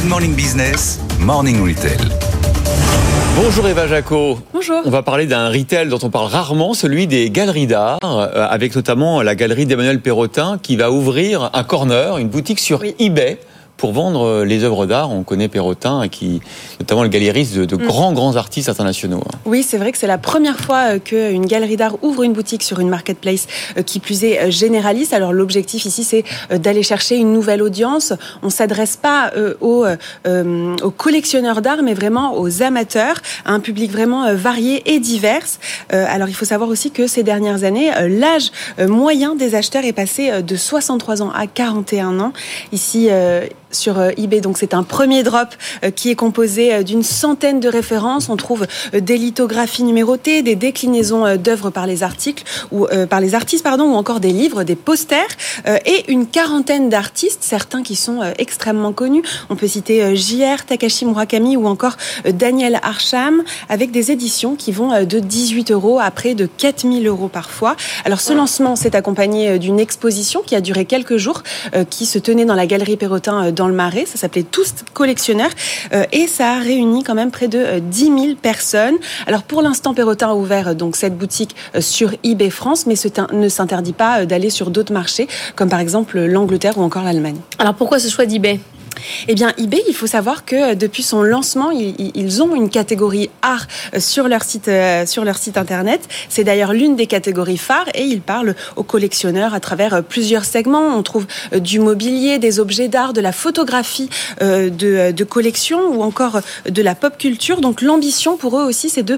Good Morning Business, Morning Retail. Bonjour Eva Jacot. Bonjour. On va parler d'un retail dont on parle rarement, celui des galeries d'art, avec notamment la galerie d'Emmanuel Perrotin qui va ouvrir un corner, une boutique sur eBay pour vendre les œuvres d'art. On connaît Perrotin, notamment le galériste de grands artistes internationaux. Oui, c'est vrai que c'est la première fois qu'une galerie d'art ouvre une boutique sur une marketplace qui plus est généraliste. Alors l'objectif ici, c'est d'aller chercher une nouvelle audience. On ne s'adresse pas aux collectionneurs d'art, mais vraiment aux amateurs, à un public vraiment varié et divers. Alors il faut savoir aussi que ces dernières années, l'âge moyen des acheteurs est passé de 63 ans à 41 ans. Ici, sur eBay, donc c'est un premier drop qui est composé d'une centaine de références. On trouve des lithographies numérotées, des déclinaisons d'œuvres par les artistes, ou encore des livres, des posters et une quarantaine d'artistes, certains qui sont extrêmement connus. On peut citer J.R. Takashi Murakami ou encore Daniel Arsham, avec des éditions qui vont de 18 € à près de 4 000 € parfois. Alors ce lancement s'est accompagné d'une exposition qui a duré quelques jours, qui se tenait dans la galerie Perrotin dans le Marais. Ça s'appelait Tous collectionneurs et ça a réuni quand même près de 10 000 personnes. Alors pour l'instant, Perrotin a ouvert donc cette boutique sur eBay France, mais ne s'interdit pas d'aller sur d'autres marchés, comme par exemple l'Angleterre ou encore l'Allemagne. Alors pourquoi ce choix d'eBay ? Eh bien, eBay, il faut savoir que depuis son lancement, ils ont une catégorie art sur leur site internet. C'est d'ailleurs l'une des catégories phares et ils parlent aux collectionneurs à travers plusieurs segments. On trouve du mobilier, des objets d'art, de la photographie de collection ou encore de la pop culture. Donc l'ambition pour eux aussi, c'est de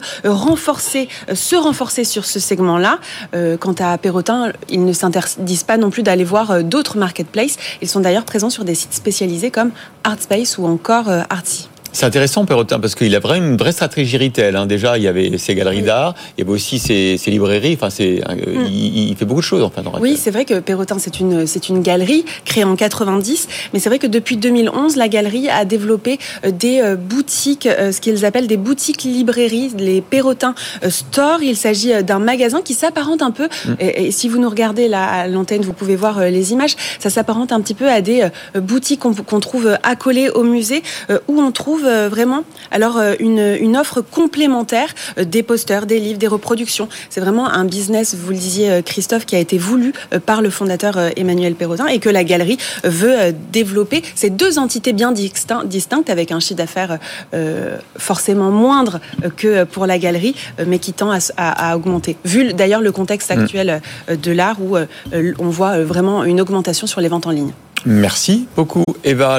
se renforcer sur ce segment-là. Quant à Perrotin, ils ne s'interdisent pas non plus d'aller voir d'autres marketplaces. Ils sont d'ailleurs présents sur des sites spécialisés comme Artspace ou encore Artsy. C'est intéressant Perrotin parce qu'il a vraiment une vraie stratégie retail. Déjà, il y avait ses galeries d'art, il y avait aussi ses librairies. Enfin, il fait beaucoup de choses en fait. Oui, c'est vrai que Perrotin c'est une galerie créée en 90, mais c'est vrai que depuis 2011, la galerie a développé des boutiques, ce qu'ils appellent des boutiques librairies, les Perrotin Store. Il s'agit d'un magasin qui s'apparente un peu. Et si vous nous regardez là à l'antenne, vous pouvez voir les images. Ça s'apparente un petit peu à des boutiques qu'on trouve accolées au musée, où on trouve vraiment une offre complémentaire, des posters, des livres, des reproductions. C'est vraiment un business, vous le disiez Christophe, qui a été voulu par le fondateur Emmanuel Perrotin et que la galerie veut développer. C'est deux entités bien distinctes avec un chiffre d'affaires forcément moindre que pour la galerie, mais qui tend à augmenter. Vu d'ailleurs le contexte actuel de l'art où on voit vraiment une augmentation sur les ventes en ligne. Merci beaucoup Eva.